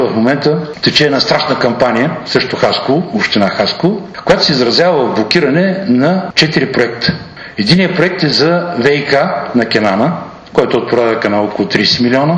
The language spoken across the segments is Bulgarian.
В момента тече една страшна кампания срещу Хасково, община Хасково, която се изразява в блокиране на 4 проекта. Единият проект е за ВИК на Кенана, който е от порядъка на около 30 милиона.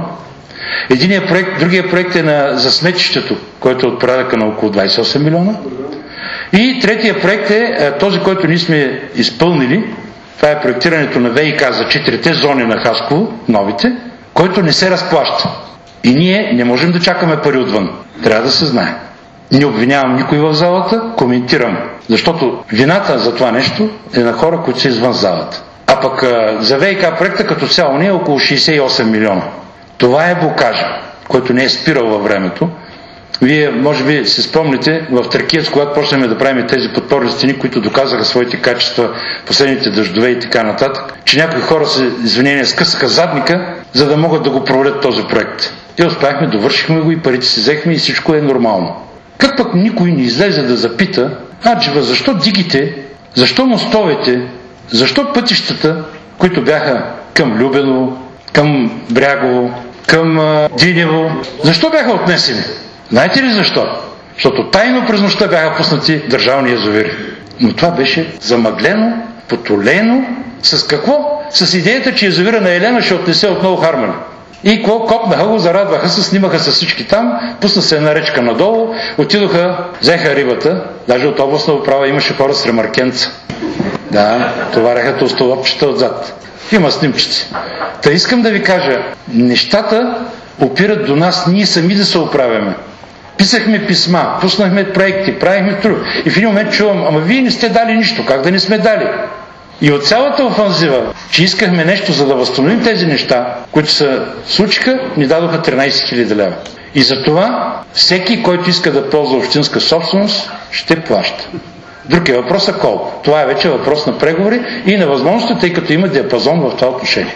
Другият проект е за сметището, който е от порядъка на около 28 милиона. И третия проект е този, който ние сме изпълнили. Това е проектирането на ВИК за 4-те зони на Хасково, новите, който не се разплаща. И ние не можем да чакаме пари отвън. Трябва да се знае. Не обвинявам никой в залата, коментирам. Защото вината за това нещо е на хора, които са извън залата. А пък за ВИК проекта като цяло не е около 68 милиона. Това е блокажа, който не е спирал във времето. Вие, може би, се спомните в Тракиец, когато почнем да правим тези подпорни стени, които доказаха своите качества, последните дъждове и така нататък, че някои хора с извинение скъсаха задника, за да могат да го провалят този проект. И успяхме, довършихме го и парите си взехме и всичко е нормално. Как пък никой не излезе да запита: Аджева, защо дигите, защо мостовете, защо пътищата, които бяха към Любеново, към Брягово, към Динево, защо бяха отнесени? Знаете ли защо? Защото тайно през нощта бяха пуснати държавни язовири. Но това беше замъглено, потолено. С какво? С идеята, че язовира на Елена ще отнесе отново Харманли. И копнаха го, зарадваха се, снимаха с всички там, пусна се една речка надолу, отидоха, взеха рибата, даже от областна управа имаше хора с ремаркенца. Да, товареха толстолопчета отзад. Има снимчици. Та искам да ви кажа, нещата опират до нас, ние сами да се оправяме. Писахме писма, пуснахме проекти, правихме труд. И в един момент чувам: ама вие не сте дали нищо, как да не сме дали? И от цялата офанзива, че искахме нещо, за да възстановим тези неща, които се случиха, ни дадоха 13 000 лева. И за това всеки, който иска да ползва общинска собственост, ще плаща. Друг е въпросът колко. Това е вече въпрос на преговори и на възможности, тъй като има диапазон в това отношение.